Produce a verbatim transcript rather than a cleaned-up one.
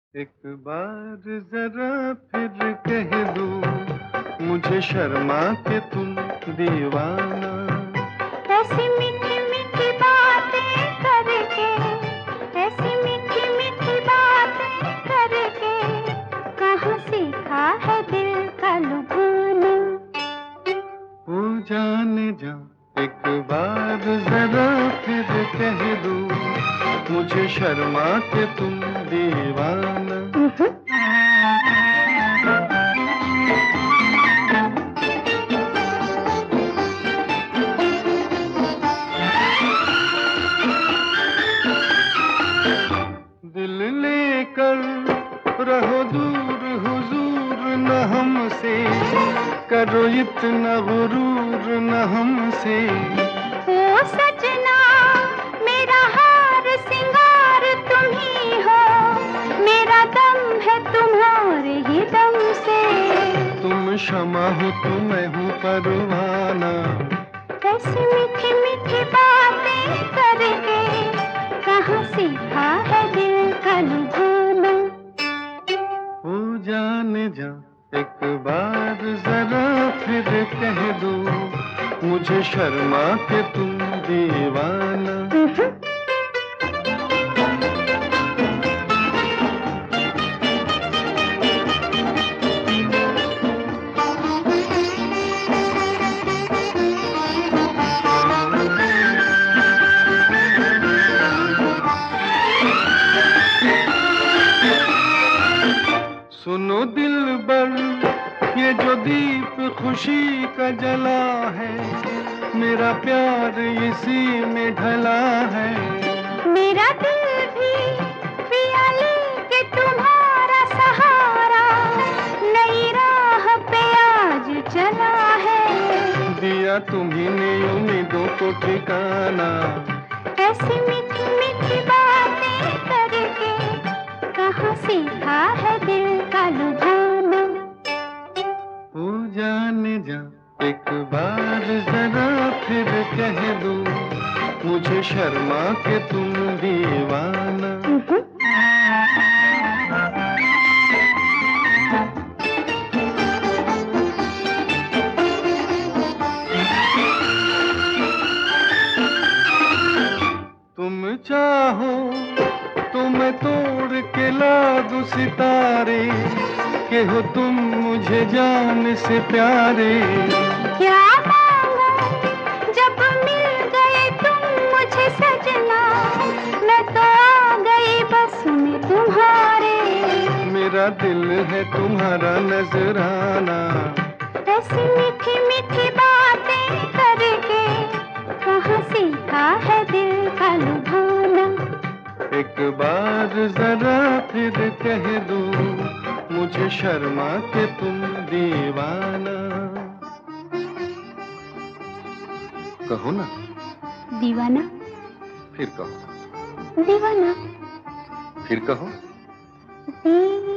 एक बार जरा फिर कह दो, मुझे शर्मा के तुम दीवाना। ऐसी मीठी मीठी बातें करके, ऐसी मीठी मीठी बातें करके, कहाँ सीखा है दिल का लुभाना। ओ जाने जा, एक बार जरा फिर कह दो, मुझे शर्मा के तुम दीवाना। दिल लेकर रहो दूर हुजूर न हमसे, करो इतना गुरूर न हमसे। ओ सजना मेरा हार सिंगार तुम ही हो, मेरा दम है तुम्हारे ही दम से। तुम शमा हो तो मैं हूँ परवाना। ऐसी मीठी मीठी बातें करके, कहाँ सीखा है दिल का लुभाना। हो जाने जा, एक बार जरा फिर कह दो, मुझे शर्मा के तुम दीवाना। सुनो दिलबर, ये जो दीप खुशी का जला है, मेरा प्यार इसी में ढला है। मेरा दिल भी पिया लेके तुम्हारा सहारा, नई राह पे आज चला है। दिया तुम्ही ने उम्मीदों को ठिकाना। ऐसी मीठी मीठी बातें करके, कहाँ सीखा है दिल का लुभाना। हो जाने जा, एक बार जरा फिर कह दो, मुझे शर्मा के तुम दीवाना। तुम चाहो तो मैं तोड़ के ला दूं सितारे, के हो तुम मुझे जान से प्यारे। क्या मांगा जब मिल गए तुम मुझे सजना, मैं तो आ गई बस में तुम्हारे। मेरा दिल है तुम्हारा नजराना। ऐसी मीठी मीठी बातें करके, कहाँ सीखा है दिल का लुभाना। एक बार जरा फिर कह दो, मुझे शर्मा के तुम दीवाना। कहो ना। दीवाना। फिर कहो। दीवाना। फिर कहो। दी